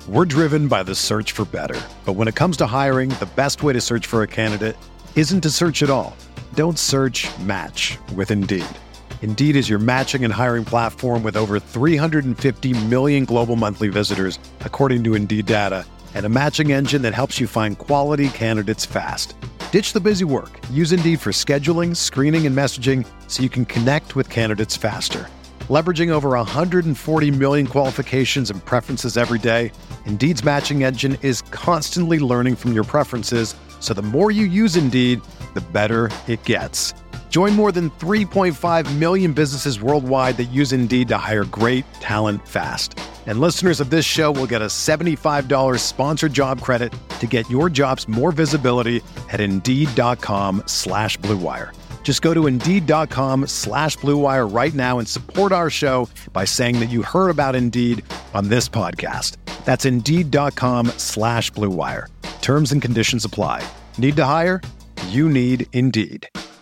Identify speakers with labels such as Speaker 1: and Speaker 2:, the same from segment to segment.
Speaker 1: We're driven by the search for better. But when it comes to hiring, the best way to search for a candidate isn't to search at all. Don't search, match with Indeed. Indeed is your matching and hiring platform with over 350 million global monthly visitors, according to Indeed data, and a matching engine that helps you find quality candidates fast. Ditch the busy work. Use Indeed for scheduling, screening, and messaging so you can connect with candidates faster. Leveraging over 140 million qualifications and preferences every day, Indeed's matching engine is constantly learning from your preferences, so the more you use Indeed, the better it gets. Join more than 3.5 million businesses worldwide that use Indeed to hire great talent fast. And listeners of this show will get a $75 sponsored job credit to get your jobs more visibility at Indeed.com/Blue Wire. Just go to Indeed.com/Blue Wire right now and support our show by saying that you heard about Indeed on this podcast. That's Indeed.com/Blue Wire. Terms and conditions apply. Need to hire? You need Indeed.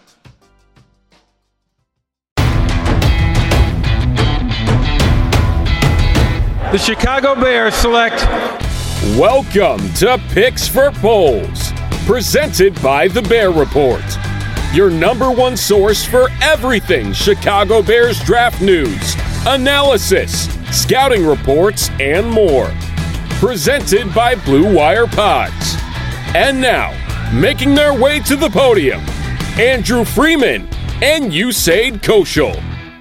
Speaker 2: The Chicago Bears select.
Speaker 3: Welcome to Picks for Poles, presented by The Bear Report, your number one source for everything Chicago Bears draft news, analysis, scouting reports, and more. Presented by Blue Wire Pods. And now, making their way to the podium, Andrew Freeman and Usaid Koshul.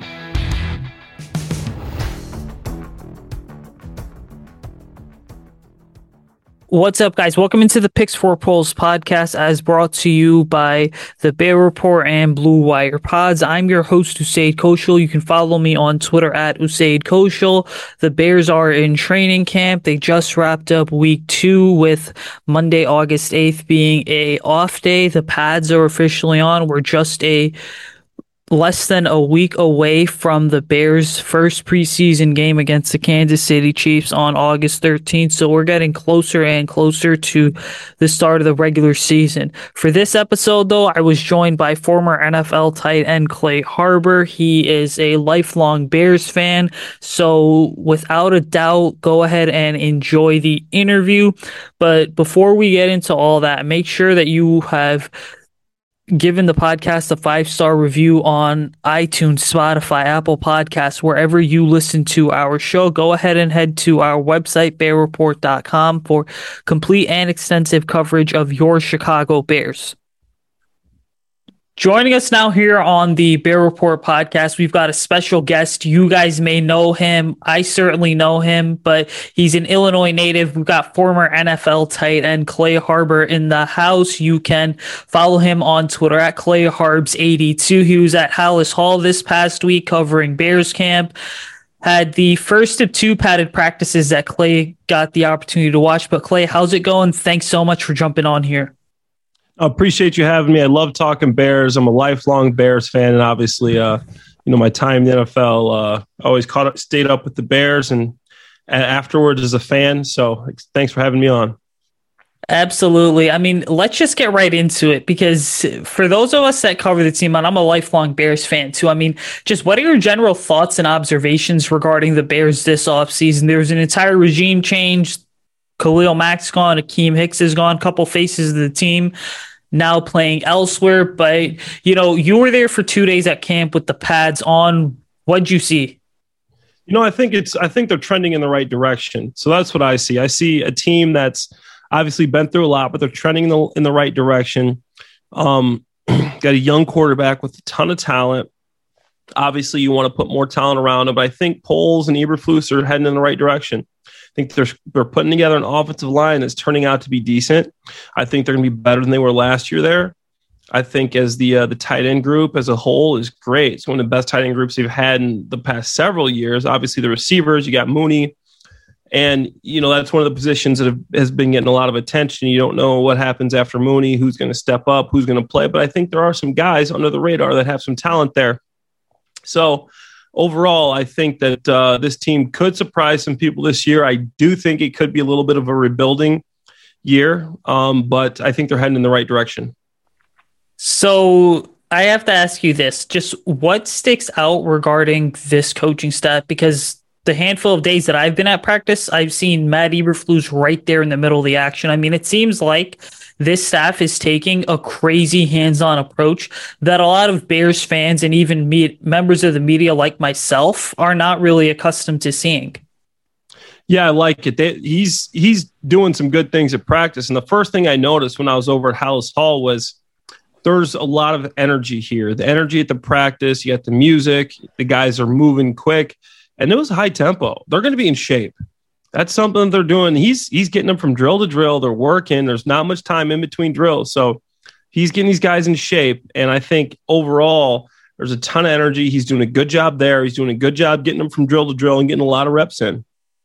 Speaker 4: What's up, guys? Welcome into the Picks for Poles podcast, as brought to you by the Bear Report and Blue Wire Pods. I'm your host, Usaid Koshul. You can follow me on Twitter at Usaid Koshul. The Bears are in training camp. They just wrapped up week 2 with Monday, August 8th being a off day. The pads are officially on. We're just less than a week away from the Bears' first preseason game against the Kansas City Chiefs on August 13th. So we're getting closer and closer to the start of the regular season. For this episode, though, I was joined by former NFL tight end Clay Harbor. He is a lifelong Bears fan. So without a doubt, go ahead and enjoy the interview. But before we get into all that, make sure that you have given the podcast a 5-star review on iTunes, Spotify, Apple Podcasts, wherever you listen to our show. Go ahead and head to our website, bearreport.com, for complete and extensive coverage of your Chicago Bears. Joining us now here on the Bear Report podcast, we've got a special guest. You guys may know him. I certainly know him, but he's an Illinois native. We've got former NFL tight end Clay Harbor in the house. You can follow him on Twitter at ClayHarbs82. He was at Hallis Hall this past week covering Bears camp. Had the first of 2 padded practices that Clay got the opportunity to watch. But Clay, how's it going? Thanks so much for jumping on here.
Speaker 5: I appreciate you having me. I love talking Bears. I'm a lifelong Bears fan, and obviously, my time in the NFL, always stayed up with the Bears, and afterwards as a fan. So thanks for having me on.
Speaker 4: Absolutely. I mean, let's just get right into it, because for those of us that cover the team, and I'm a lifelong Bears fan too. I mean, just what are your general thoughts and observations regarding the Bears this offseason? There's an entire regime change. Khalil Mack's gone, Akeem Hicks is gone, a couple faces of the team now playing elsewhere. But, you were there for 2 days at camp with the pads on. What'd you see?
Speaker 5: I think they're trending in the right direction. So that's what I see. I see a team that's obviously been through a lot, but they're trending in the right direction. Got a young quarterback with a ton of talent. Obviously, you want to put more talent around him, but I think Poles and Eberflus are heading in the right direction. I think they're putting together an offensive line that's turning out to be decent. I think they're going to be better than they were last year there. I think as the tight end group as a whole is great. It's one of the best tight end groups they've had in the past several years. Obviously, the receivers, you got Mooney. And, that's one of the positions that has been getting a lot of attention. You don't know what happens after Mooney, who's going to step up, who's going to play. But I think there are some guys under the radar that have some talent there. So overall, I think that this team could surprise some people this year. I do think it could be a little bit of a rebuilding year, but I think they're heading in the right direction.
Speaker 4: So I have to ask you this, just what sticks out regarding this coaching staff? Because the handful of days that I've been at practice, I've seen Matt Eberflus right there in the middle of the action. I mean, it seems like this staff is taking a crazy hands-on approach that a lot of Bears fans and even members of the media like myself are not really accustomed to seeing.
Speaker 5: Yeah, I like it. He's doing some good things at practice. And the first thing I noticed when I was over at Hallis Hall was there's a lot of energy here. The energy at the practice, you got the music, the guys are moving quick. And it was high tempo. They're going to be in shape. That's something they're doing. He's getting them from drill to drill. They're working. There's not much time in between drills. So he's getting these guys in shape. And I think overall, there's a ton of energy. He's doing a good job there. He's doing a good job getting them from drill to drill and getting a lot of reps in.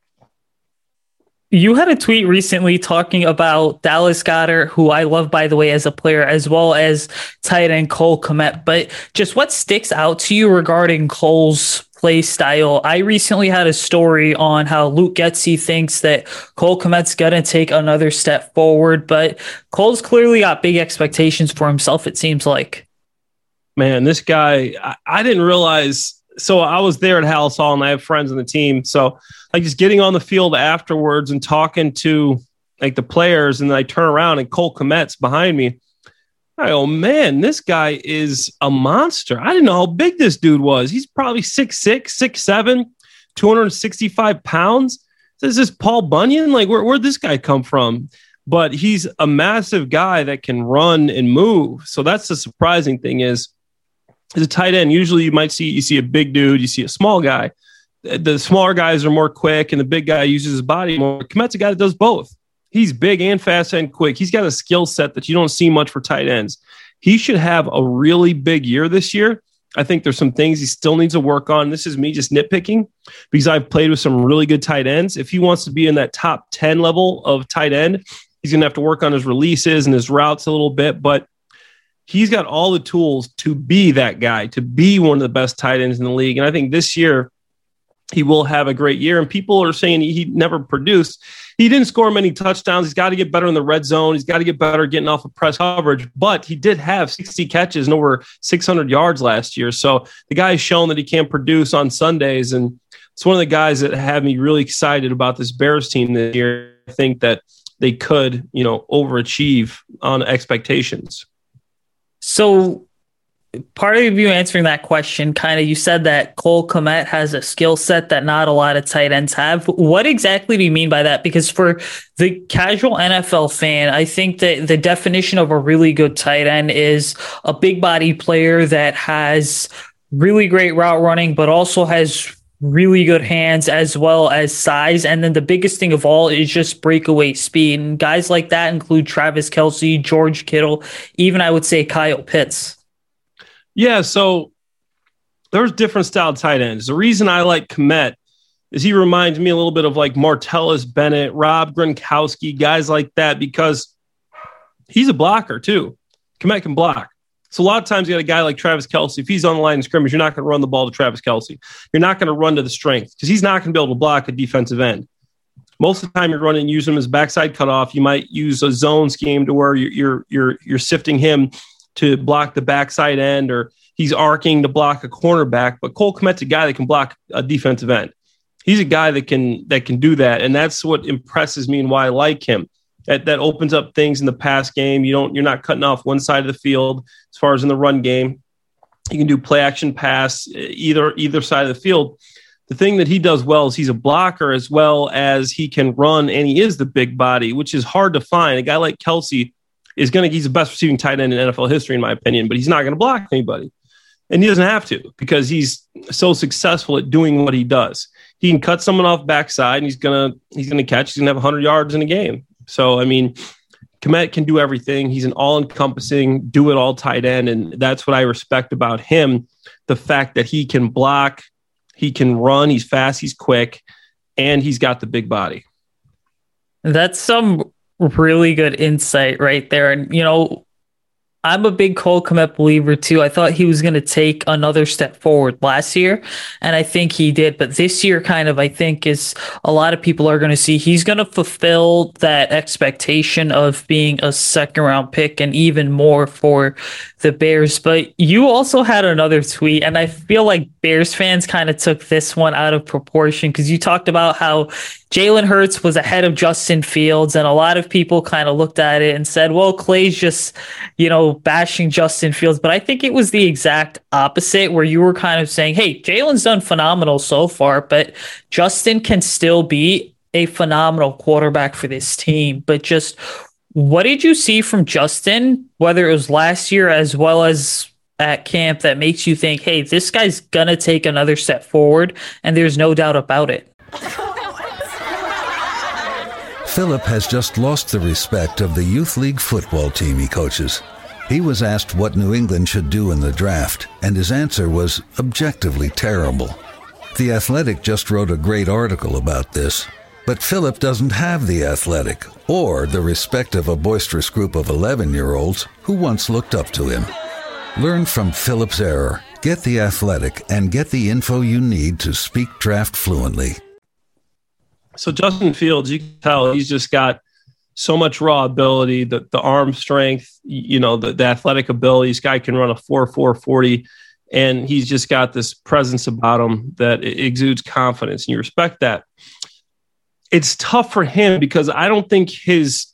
Speaker 4: You had a tweet recently talking about Dallas Goedert, who I love, by the way, as a player, as well as tight end Cole Kmet. But just what sticks out to you regarding Cole's play style? I recently had a story on how Luke Getsy thinks that Cole Kmet's going to take another step forward, but Cole's clearly got big expectations for himself, it seems like.
Speaker 5: Man, this guy, I didn't realize. So I was there at Hallis Hall and I have friends on the team. So like just getting on the field afterwards and talking to like the players, and then I turn around and Cole Kmet's behind me. I go, man, this guy is a monster. I didn't know how big this dude was. He's probably 6'6", 6'7", 265 pounds. Is this Paul Bunyan? Like, where'd this guy come from? But he's a massive guy that can run and move. So that's the surprising thing is, as a tight end, usually you see a big dude, you see a small guy. The smaller guys are more quick, and the big guy uses his body more. Kmet's a guy that does both. He's big and fast and quick. He's got a skill set that you don't see much for tight ends. He should have a really big year this year. I think there's some things he still needs to work on. This is me just nitpicking because I've played with some really good tight ends. If he wants to be in that top 10 level of tight end, he's going to have to work on his releases and his routes a little bit, but he's got all the tools to be that guy, to be one of the best tight ends in the league. And I think this year he will have a great year. And people are saying he never produced. He didn't score many touchdowns. He's got to get better in the red zone. He's got to get better getting off of press coverage. But he did have 60 catches and over 600 yards last year. So the guy has shown that he can produce on Sundays. And it's one of the guys that have me really excited about this Bears team this year. I think that they could, overachieve on expectations.
Speaker 4: So part of you answering that question, you said that Cole Kmet has a skill set that not a lot of tight ends have. What exactly do you mean by that? Because for the casual NFL fan, I think that the definition of a really good tight end is a big body player that has really great route running, but also has really good hands as well as size. And then the biggest thing of all is just breakaway speed. And guys like that include Travis Kelce, George Kittle, even I would say Kyle Pitts.
Speaker 5: Yeah, so there's different style tight ends. The reason I like Kmet is he reminds me a little bit of like Martellus Bennett, Rob Gronkowski, guys like that, because he's a blocker too. Kmet can block. So a lot of times you got a guy like Travis Kelce. If he's on the line of scrimmage, you're not going to run the ball to Travis Kelce. You're not going to run to the strength because he's not going to be able to block a defensive end. Most of the time you're running, use him as backside cutoff. You might use a zone scheme to where you're sifting him to block the backside end, or he's arcing to block a cornerback. But Cole Kmet's a guy that can block a defensive end. He's a guy that can do that, and that's what impresses me and why I like him. That opens up things in the pass game. You're not cutting off one side of the field as far as in the run game. You can do play action pass either side of the field. The thing that he does well is he's a blocker as well as he can run, and he is the big body, which is hard to find. A guy like Kelce he's the best receiving tight end in NFL history, in my opinion, but he's not going to block anybody. And he doesn't have to because he's so successful at doing what he does. He can cut someone off backside and he's going to catch. He's going to have 100 yards in a game. So, I mean, Kmet can do everything. He's an all-encompassing, do-it-all tight end, and that's what I respect about him, the fact that he can block, he can run, he's fast, he's quick, and he's got the big body.
Speaker 4: That's some really good insight right there. And, I'm a big Cole Kmet believer too. I thought he was going to take another step forward last year, and I think he did. But this year, kind of, I think is a lot of people are going to see he's going to fulfill that expectation of being a second round pick and even more for the Bears. But you also had another tweet, and I feel like Bears fans kind of took this one out of proportion because you talked about how Jalen Hurts was ahead of Justin Fields, and a lot of people kind of looked at it and said, well, Clay's just, bashing Justin Fields. But I think it was the exact opposite, where you were kind of saying, hey, Jalen's done phenomenal so far, but Justin can still be a phenomenal quarterback for this team. But just what did you see from Justin, whether it was last year as well as at camp, that makes you think, hey, this guy's going to take another step forward, and there's no doubt about it?
Speaker 6: Philip has just lost the respect of the youth league football team he coaches. He was asked what New England should do in the draft, and his answer was objectively terrible. The Athletic just wrote a great article about this, but Philip doesn't have the Athletic or the respect of a boisterous group of 11-year-olds who once looked up to him. Learn from Philip's error, get the Athletic, and get the info you need to speak draft fluently.
Speaker 5: So Justin Fields, you can tell he's just got so much raw ability, the arm strength, the athletic ability. This guy can run a 4.4 40, and he's just got this presence about him that exudes confidence, and you respect that. It's tough for him because I don't think his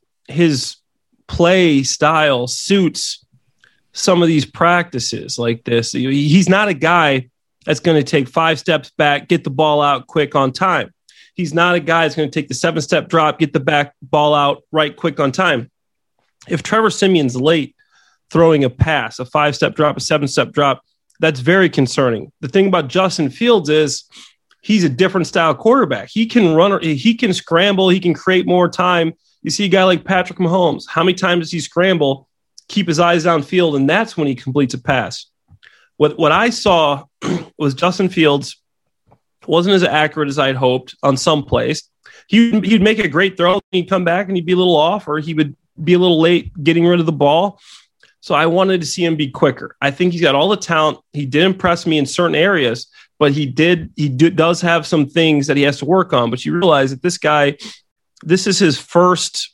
Speaker 5: play style suits some of these practices like this. He's not a guy that's going to take 5 steps back, get the ball out quick on time. He's not a guy that's going to take the 7-step drop, get the back ball out right quick on time. If Trevor Siemian's late throwing a pass, a 5-step drop, a 7-step drop, that's very concerning. The thing about Justin Fields is he's a different style quarterback. He can run, he can scramble, he can create more time. You see a guy like Patrick Mahomes. How many times does he scramble, keep his eyes downfield, and that's when he completes a pass? What I saw was Justin Fields wasn't as accurate as I'd hoped on some plays. He'd make a great throw, and he'd come back and he'd be a little off, or he would be a little late getting rid of the ball. So I wanted to see him be quicker. I think he's got all the talent. He did impress me in certain areas, but he does have some things that he has to work on. But you realize that this guy, this is his first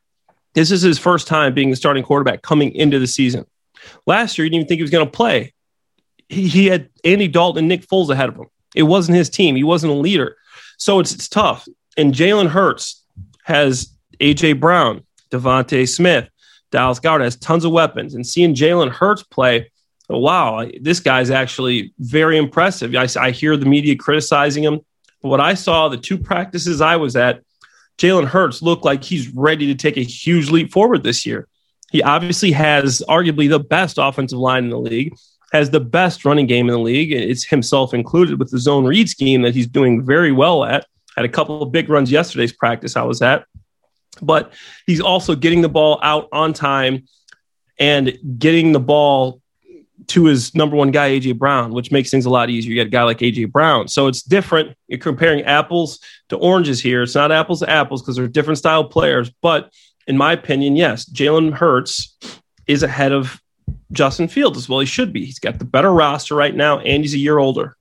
Speaker 5: time being the starting quarterback coming into the season. Last year, he didn't even think he was going to play. He had Andy Dalton and Nick Foles ahead of him. It wasn't his team. He wasn't a leader. So it's tough. And Jalen Hurts has A.J. Brown, Devontae Smith, Dallas Goedert, has tons of weapons. And seeing Jalen Hurts play, wow, this guy's actually very impressive. I hear the media criticizing him. But what I saw, the 2 practices I was at, Jalen Hurts looked like he's ready to take a huge leap forward this year. He obviously has arguably the best offensive line in the league, has the best running game in the league. It's himself included with the zone read scheme that he's doing very well at. Had a couple of big runs yesterday's practice I was at. But he's also getting the ball out on time and getting the ball to his number one guy, A.J. Brown, which makes things a lot easier. You get a guy like A.J. Brown. So it's different. You're comparing apples to oranges here. It's not apples to apples because they're different style players. But in my opinion, yes, Jalen Hurts is ahead of Justin Fields as well. He should be. He's got the better roster right now, and he's a year older.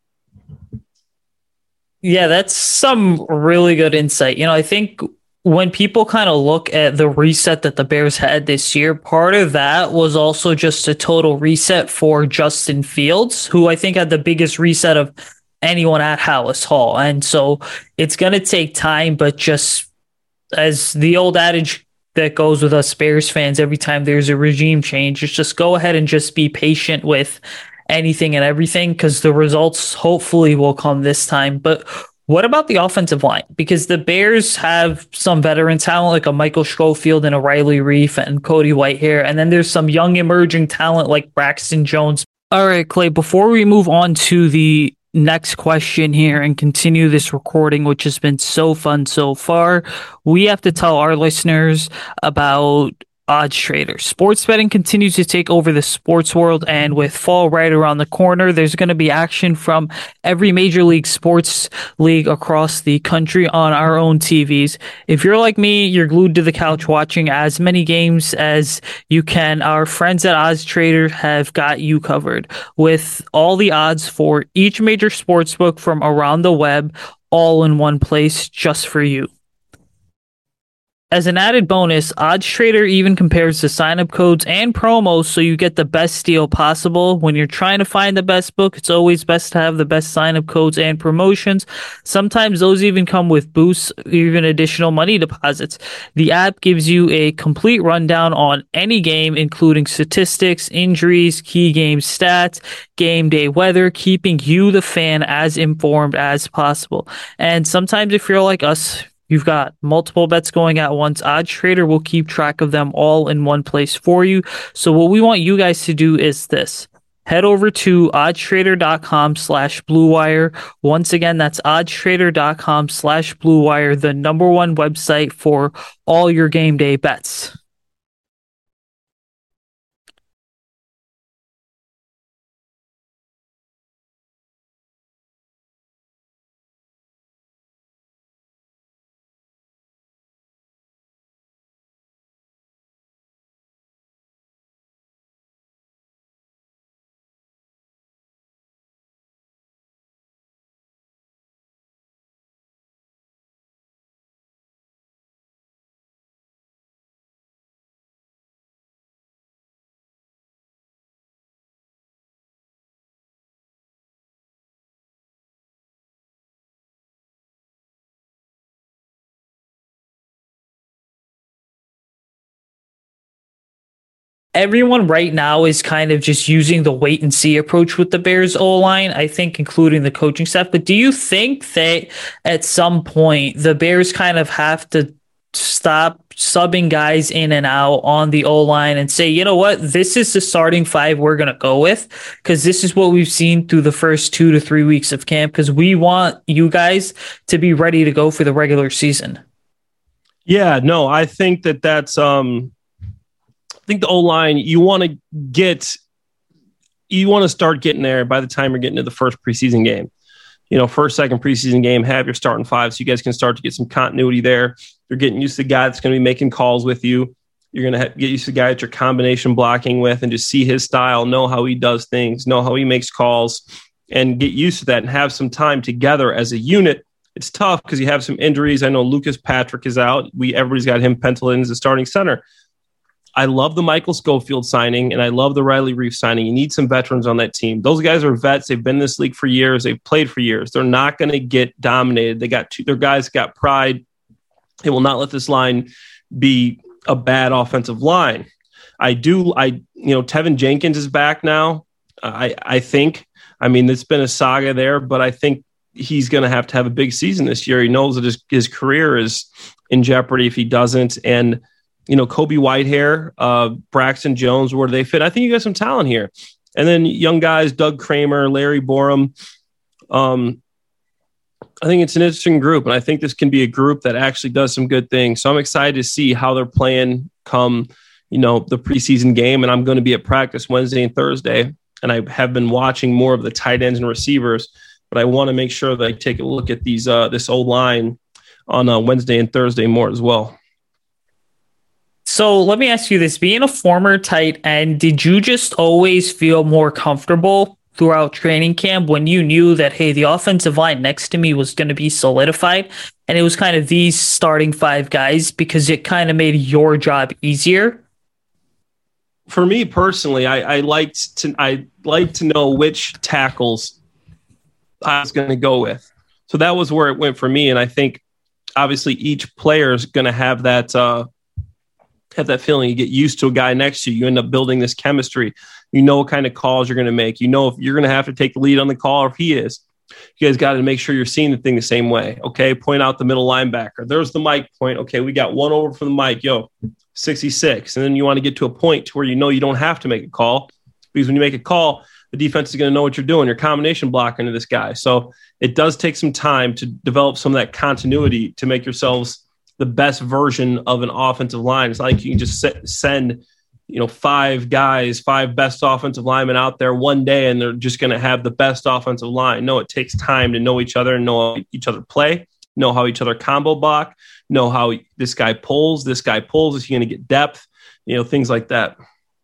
Speaker 4: Yeah, that's some really good insight. I think when people kind of look at the reset that the Bears had this year, part of that was also just a total reset for Justin Fields, who I think had the biggest reset of anyone at Halas Hall. And so it's going to take time, but just as the old adage that goes with us Bears fans, every time there's a regime change, just go ahead and just be patient with anything and everything, because the results hopefully will come this time. But what about the offensive line? Because the Bears have some veteran talent like a Michael Schofield and a Riley Reif and Cody Whitehair. And then there's some young emerging talent like Braxton Jones. All right, Clay, before we move on to the next question here and continue this recording, which has been so fun so far, we have to tell our listeners about Odds Trader. Sports betting continues to take over the sports world, and with fall right around the corner, there's going to be action from every major league sports league across the country on our own TVs. If you're like me, you're glued to the couch watching as many games as you can. Our friends at Odds Trader have got you covered with all the odds for each major sports book from around the web, all in one place just for you. As an added bonus, Odds Trader even compares the sign-up codes and promos so you get the best deal possible. When you're trying to find the best book, it's always best to have the best sign-up codes and promotions. Sometimes those even come with boosts, even additional money deposits. The app gives you a complete rundown on any game, including statistics, injuries, key game stats, game day weather, keeping you, the fan, as informed as possible. And sometimes if you're like us, you've got multiple bets going at once, Odds Trader will keep track of them all in one place for you. So what we want you guys to do is this. Head over to oddstrader.com/bluewire. Once again, that's oddstrader.com/bluewire, the number one website for all your game day bets. Everyone right now is kind of just using the wait and see approach with the Bears O-line, I think, including the coaching staff. But do you think that at some point the Bears kind of have to stop subbing guys in and out on the O-line and say, you know what, this is the starting five we're going to go with, because this is what we've seen through the first 2 to 3 weeks of camp, because we want you guys to be ready to go for the regular season?
Speaker 5: Yeah, no, I think that's I think the O-line, you want to start getting there by the time you're getting to the first preseason game. First, second preseason game, have your starting five so you guys can start to get some continuity there. You're getting used to the guy that's going to be making calls with you. You're going to get used to the guy that you're combination blocking with and just see his style, know how he does things, know how he makes calls, and get used to that and have some time together as a unit. It's tough because you have some injuries. I know Lucas Patrick is out. Everybody's got him penciled in as a starting center. I love the Michael Schofield signing, and I love the Riley Reiff signing. You need some veterans on that team. Those guys are vets. They've been in this league for years. They've played for years. They're not going to get dominated. Their guys got pride. They will not let this line be a bad offensive line. Tevin Jenkins is back now. I think. I mean, it's been a saga there, but I think he's going to have a big season this year. He knows that his career is in jeopardy if he doesn't. And Kobe Whitehair, Braxton Jones, where do they fit? I think you got some talent here. And then young guys, Doug Kramer, Larry Borum. I think it's an interesting group, and I think this can be a group that actually does some good things. So I'm excited to see how they're playing come, the preseason game. And I'm going to be at practice Wednesday and Thursday, and I have been watching more of the tight ends and receivers, but I want to make sure that I take a look at this old line on Wednesday and Thursday more as well.
Speaker 4: So let me ask you this. Being a former tight end, did you just always feel more comfortable throughout training camp when you knew that, hey, the offensive line next to me was going to be solidified and it was kind of these starting five guys because it kind of made your job easier?
Speaker 5: For me personally, I liked to know which tackles I was going to go with. So that was where it went for me. And I think obviously each player is going to have that feeling. You get used to a guy next to you. You end up building this chemistry. You know what kind of calls you're going to make. You know if you're going to have to take the lead on the call or if he is. You guys got to make sure you're seeing the thing the same way. Okay, point out the middle linebacker. There's the mic point. Okay, we got one over for the mic. 66. And then you want to get to a point to where you don't have to make a call, because when you make a call, the defense is going to know what you're doing. You're combination blocking to this guy. So it does take some time to develop some of that continuity to make yourselves the best version of an offensive line. It's not like you can just send, 5 best offensive linemen out there one day and they're just going to have the best offensive line. No, it takes time to know each other and know how each other play, know how each other combo block, know how this guy pulls, is he going to get depth, things like that.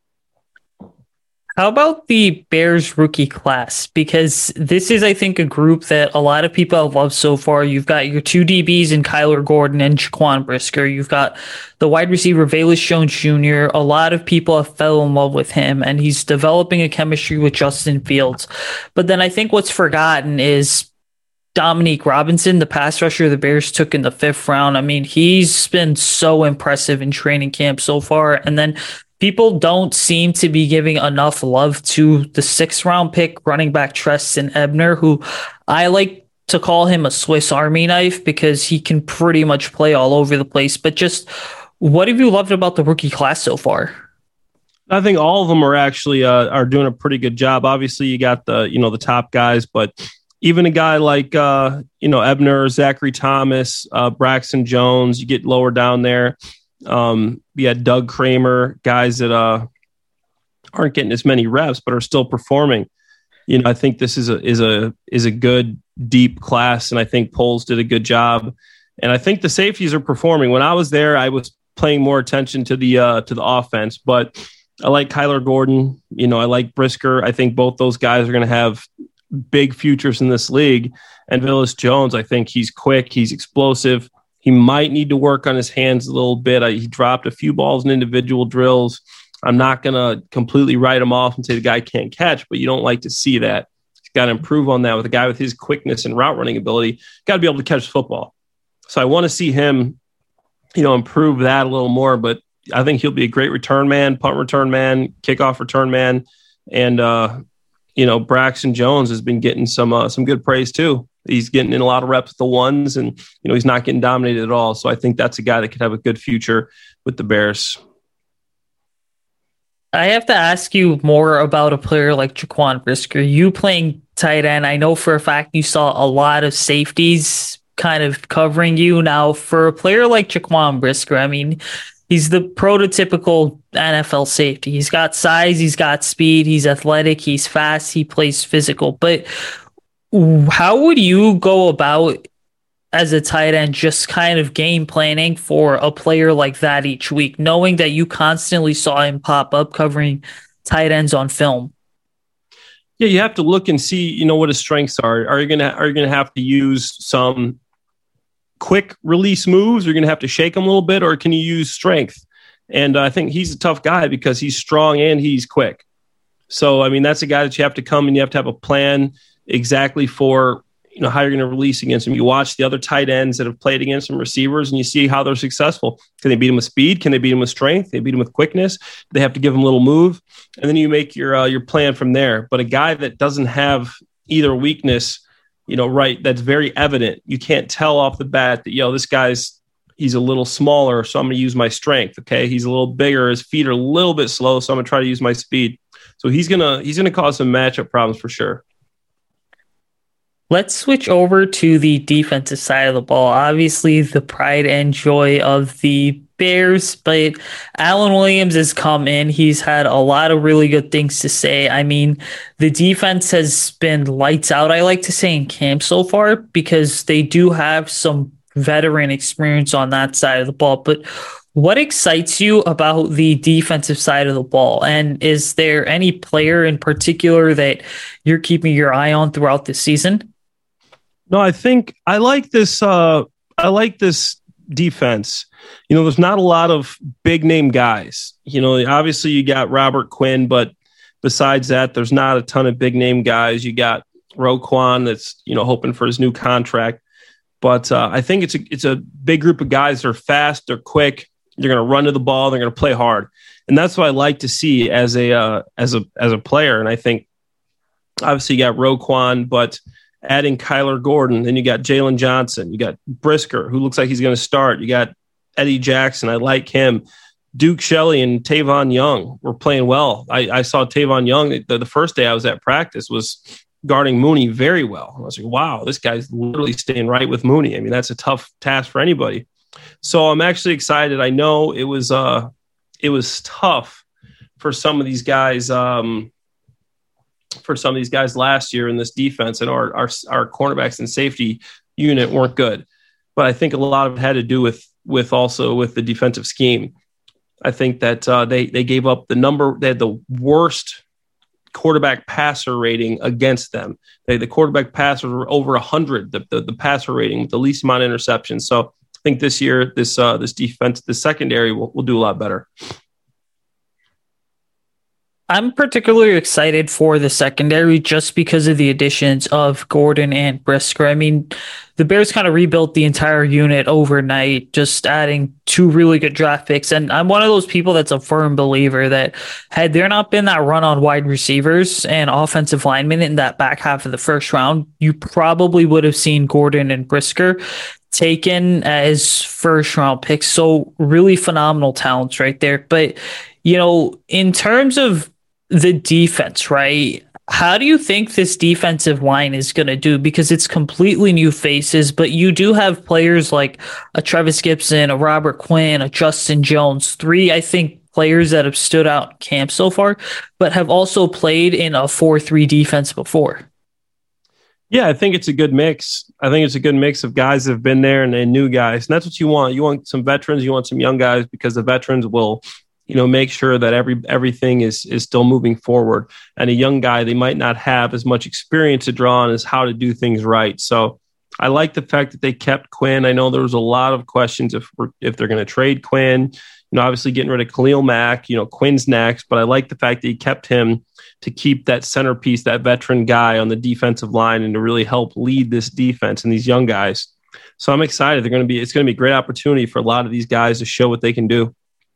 Speaker 4: How about the Bears rookie class? Because this is, I think, a group that a lot of people have loved so far. You've got your 2 DBs in Kyler Gordon and Jaquan Brisker. You've got the wide receiver Velus Jones Jr. A lot of people have fell in love with him, and he's developing a chemistry with Justin Fields. But then I think what's forgotten is Dominique Robinson, the pass rusher the Bears took in the 5th round. I mean, he's been so impressive in training camp so far. And then people don't seem to be giving enough love to the 6th round pick, running back Trestan Ebner, who I like to call him a Swiss Army knife because he can pretty much play all over the place. But just what have you loved about the rookie class so far?
Speaker 5: I think all of them are actually are doing a pretty good job. Obviously, you got the top guys, but even a guy like Ebner, Zachary Thomas, Braxton Jones, you get lower down there. We had Doug Kramer, guys that aren't getting as many reps but are still performing. I think this is a good deep class, and I think Poles did a good job. And I think the safeties are performing. When I was there, I was paying more attention to the offense, but I like Kyler Gordon. I like Brisker. I think both those guys are going to have big futures in this league. And Velus Jones, I think he's quick, he's explosive. He might need to work on his hands a little bit. He dropped a few balls in individual drills. I'm not going to completely write him off and say the guy can't catch, but you don't like to see that. He's got to improve on that with a guy with his quickness and route running ability. Got to be able to catch football. So I want to see him, improve that a little more, but I think he'll be a great return man, punt return man, kickoff return man. And, Braxton Jones has been getting some good praise too. He's getting in a lot of reps with the ones, and he's not getting dominated at all. So I think that's a guy that could have a good future with the Bears.
Speaker 4: I have to ask you more about a player like Jaquan Brisker. You playing tight end, I know for a fact you saw a lot of safeties kind of covering you. Now, for a player like Jaquan Brisker, I mean, he's the prototypical NFL safety. He's got size, he's got speed, he's athletic, he's fast, he plays physical. But how would you go about as a tight end just kind of game planning for a player like that each week, knowing that you constantly saw him pop up covering tight ends on film?
Speaker 5: Yeah, you have to look and see, what his strengths are. Are you gonna have to use some quick release moves? You're going to have to shake him a little bit, or can you use strength? And I think he's a tough guy because he's strong and he's quick. So, I mean, that's a guy that you have to come and you have to have a plan exactly for, how you're going to release against him. You watch the other tight ends that have played against some receivers and you see how they're successful. Can they beat him with speed? Can they beat him with strength? They beat him with quickness. They have to give him a little move. And then you make your plan from there. But a guy that doesn't have either weakness, right, that's very evident. You can't tell off the bat that, this he's a little smaller, so I'm going to use my strength. Okay. He's a little bigger. His feet are a little bit slow, so I'm going to try to use my speed. So he's going to cause some matchup problems for sure.
Speaker 4: Let's switch over to the defensive side of the ball. Obviously, the pride and joy of the Bears, but Alan Williams has come in. He's had a lot of really good things to say. I mean, the defense has been lights out, I like to say, in camp so far, because they do have some veteran experience on that side of the ball. But what excites you about the defensive side of the ball? And is there any player in particular that you're keeping your eye on throughout the season?
Speaker 5: No, I think I like this. I like this defense. There's not a lot of big name guys. Obviously you got Robert Quinn, but besides that, there's not a ton of big name guys. You got Roquan that's hoping for his new contract. But I think it's a big group of guys that are fast, they're quick, they're going to run to the ball, they're going to play hard, and that's what I like to see as a player. And I think obviously you got Roquan, but adding Kyler Gordon, then you got Jalen Johnson, you got Brisker, who looks like he's going to start. You got Eddie Jackson, I like him. Duke Shelley and Tavon Young were playing well. I saw Tavon Young the first day I was at practice was guarding Mooney very well. I was like, wow, this guy's literally staying right with Mooney. I mean, that's a tough task for anybody. So I'm actually excited. I know it was tough for some of these guys. For some of these guys last year in this defense, and our cornerbacks and safety unit weren't good. But I think a lot of it had to do with the defensive scheme. I think that they gave up they had the worst quarterback passer rating against them. The quarterback passers were over 100, the passer rating with the least amount of interceptions. So I think this year, this defense, the secondary will do a lot better.
Speaker 4: I'm particularly excited for the secondary just because of the additions of Gordon and Brisker. I mean, the Bears kind of rebuilt the entire unit overnight, just adding 2 really good draft picks. And I'm one of those people that's a firm believer that had there not been that run on wide receivers and offensive linemen in that back half of the first round, you probably would have seen Gordon and Brisker taken as first round picks. So really phenomenal talents right there. But, in terms of the defense, right? How do you think this defensive line is going to do? Because it's completely new faces, but you do have players like a Travis Gibson, a Robert Quinn, a Justin Jones, 3, I think, players that have stood out in camp so far, but have also played in a 4-3 defense before.
Speaker 5: Yeah, I think it's a good mix. I think it's a good mix of guys that have been there and new guys. And that's what you want. You want some veterans, you want some young guys, because the veterans will make sure that everything is still moving forward. And a young guy, they might not have as much experience to draw on as how to do things right. So I like the fact that they kept Quinn. I know there was a lot of questions if they're going to trade Quinn. Obviously getting rid of Khalil Mack. Quinn's next, but I like the fact that he kept him to keep that centerpiece, that veteran guy on the defensive line, and to really help lead this defense and these young guys. So I'm excited. It's going to be a great opportunity for a lot of these guys to show what they can do.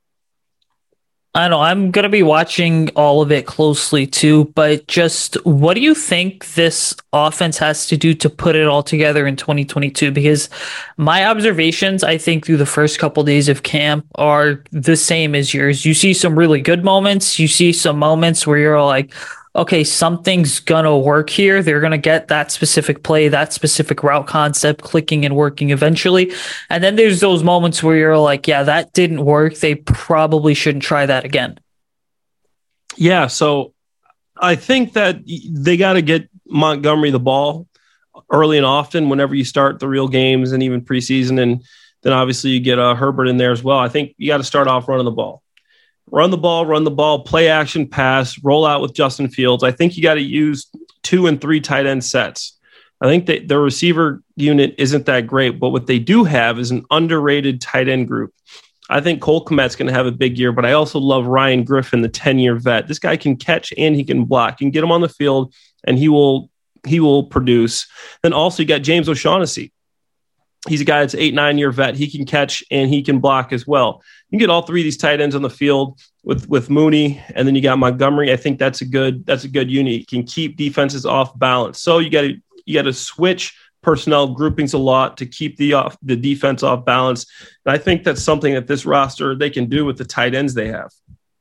Speaker 4: I know I'm going to be watching all of it closely too, but just what do you think this offense has to do to put it all together in 2022? Because my observations, I think, through the first couple days of camp are the same as yours. You see some really good moments. You see some moments where you're like, okay, something's going to work here. They're going to get that specific play, that specific route concept clicking and working eventually. And then there's those moments where you're like, yeah, that didn't work. They probably shouldn't try that again.
Speaker 5: Yeah, so I think that they got to get Montgomery the ball early and often whenever you start the real games and even preseason. And then obviously you get Herbert in there as well. I think you got to start off running the ball. Run the ball, play action, pass, roll out with Justin Fields. I think you got to use 2 and 3 tight end sets. I think that the receiver unit isn't that great, but what they do have is an underrated tight end group. I think Cole Kmet's going to have a big year, but I also love Ryan Griffin, the 10-year vet. This guy can catch and he can block. You can get him on the field and he will produce. Then also you got James O'Shaughnessy. He's a guy that's 8-9-year vet. He can catch and he can block as well. You can get all 3 of these tight ends on the field with Mooney, and then you got Montgomery. I think that's a good unit. You can keep defenses off balance. So you got to switch personnel groupings a lot to keep the defense off balance. And I think that's something that this roster they can do with the tight ends they have.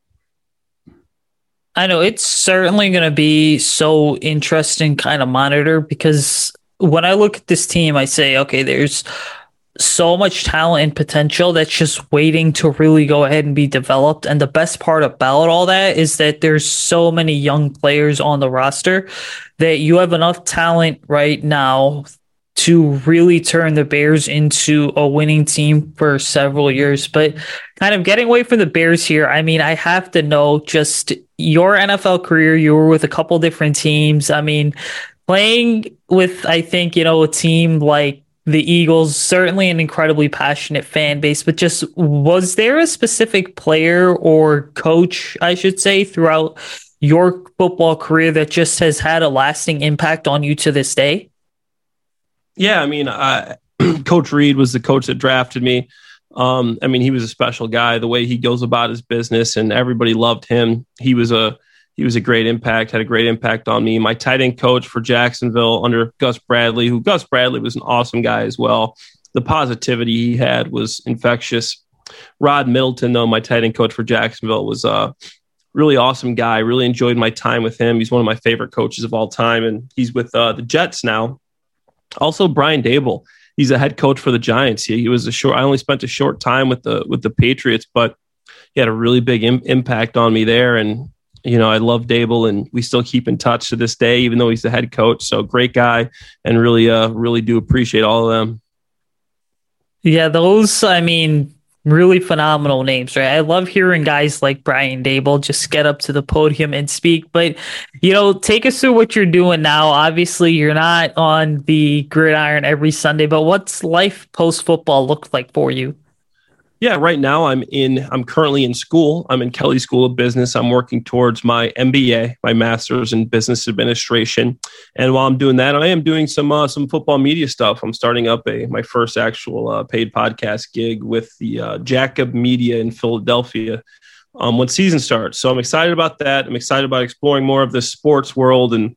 Speaker 4: I know it's certainly going to be so interesting kind of monitor, because when I look at this team, I say, okay, there's so much talent and potential that's just waiting to really go ahead and be developed. And the best part about all that is that there's so many young players on the roster that you have enough talent right now to really turn the Bears into a winning team for several years. But kind of getting away from the Bears here, I mean, I have to know just your NFL career. You were with a couple different teams. I mean, playing with, I think, a team like the Eagles, certainly an incredibly passionate fan base, but just was there a specific player or coach, I should say, throughout your football career that just has had a lasting impact on you to this day?
Speaker 5: Yeah, I mean, Coach Reed was the coach that drafted me. I mean, he was a special guy, the way he goes about his business, and everybody loved him. He was a great impact, had a great impact on me. My tight end coach for Jacksonville under Gus Bradley, Gus Bradley was an awesome guy as well. The positivity he had was infectious. Rod Middleton, though, my tight end coach for Jacksonville, was a really awesome guy. Really enjoyed my time with him. He's one of my favorite coaches of all time, and he's with the Jets now. Also, Brian Dable. he's a head coach for the Giants. He was I only spent a short time with the Patriots, but he had a really big impact on me there. And, I love Daboll, and we still keep in touch to this day, even though he's the head coach. So great guy, and really do appreciate all of them.
Speaker 4: Yeah, those, really phenomenal names, right? I love hearing guys like Brian Daboll just get up to the podium and speak. But, take us through what you're doing now. Obviously, you're not on the gridiron every Sunday, but what's life post-football look like for you?
Speaker 5: Yeah, right now I'm currently in school. I'm in Kelley School of Business. I'm working towards my MBA, my Master's in Business Administration. And while I'm doing that, I am doing some football media stuff. I'm starting up my first actual paid podcast gig with the Jacob Media in Philadelphia when season starts. So I'm excited about that. I'm excited about exploring more of the sports world and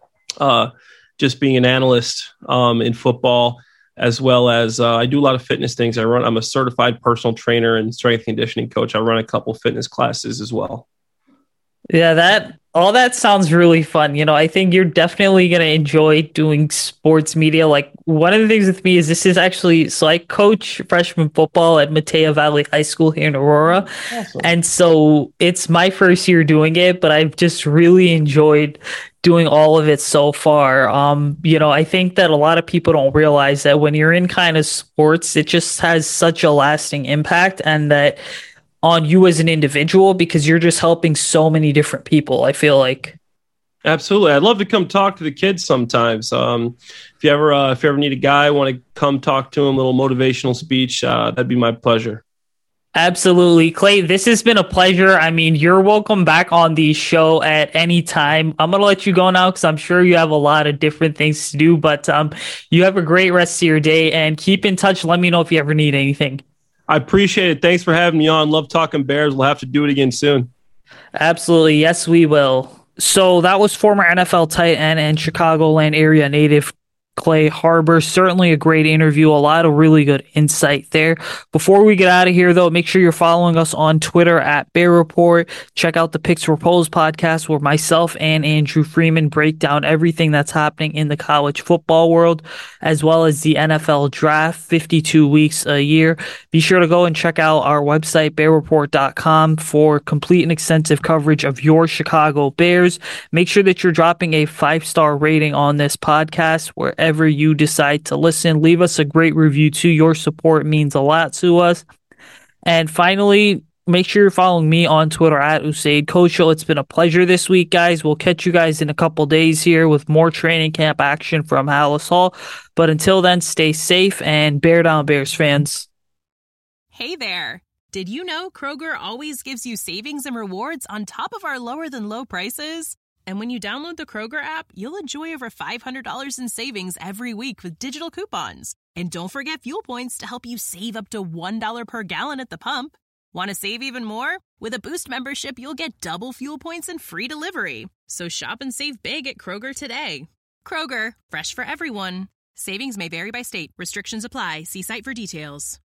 Speaker 5: just being an analyst in football. As well as I do a lot of fitness things. I'm a certified personal trainer and strength and conditioning coach. I run a couple fitness classes as well.
Speaker 4: Yeah, all that sounds really fun. I think you're definitely going to enjoy doing sports media. Like, one of the things with me is this is actually, so I coach freshman football at Mateo Valley High School here in Aurora. Awesome. And so it's my first year doing it, but I've just really enjoyed doing all of it so far. I think that a lot of people don't realize that when you're in kind of sports, it just has such a lasting impact, and that on you as an individual, because you're just helping so many different people, I feel like.
Speaker 5: Absolutely. I'd love to come talk to the kids sometimes. If you ever need a guy, want to come talk to him, a little motivational speech, that'd be my pleasure.
Speaker 4: Absolutely. Clay, this has been a pleasure. You're welcome back on the show at any time. I'm going to let you go now because I'm sure you have a lot of different things to do, but you have a great rest of your day, and keep in touch. Let me know if you ever need anything.
Speaker 5: I appreciate it. Thanks for having me on. Love talking Bears. We'll have to do it again soon.
Speaker 4: Absolutely. Yes, we will. So that was former NFL tight end and Chicagoland area native Clay Harbor. Certainly a great interview. A lot of really good insight there. Before we get out of here, though, make sure you're following us on Twitter at Bear Report. Check out the Picks for Polls podcast, where myself and Andrew Freeman break down everything that's happening in the college football world, as well as the NFL draft, 52 weeks a year. Be sure to go and check out our website, bearreport.com, for complete and extensive coverage of your Chicago Bears. Make sure that you're dropping a 5-star rating on this podcast wherever you decide to listen. Leave us a great review too. Your support means a lot to us. And finally, make sure you're following me on Twitter at Usaid Koshel. It's been a pleasure this week, guys. We'll catch you guys in a couple days here with more training camp action from Halas Hall. But until then, stay safe and bear down, Bears fans.
Speaker 7: Hey there. Did you know Kroger always gives you savings and rewards on top of our lower than low prices? And when you download the Kroger app, you'll enjoy over $500 in savings every week with digital coupons. And don't forget fuel points to help you save up to $1 per gallon at the pump. Want to save even more? With a Boost membership, you'll get double fuel points and free delivery. So shop and save big at Kroger today. Kroger, fresh for everyone. Savings may vary by state. Restrictions apply. See site for details.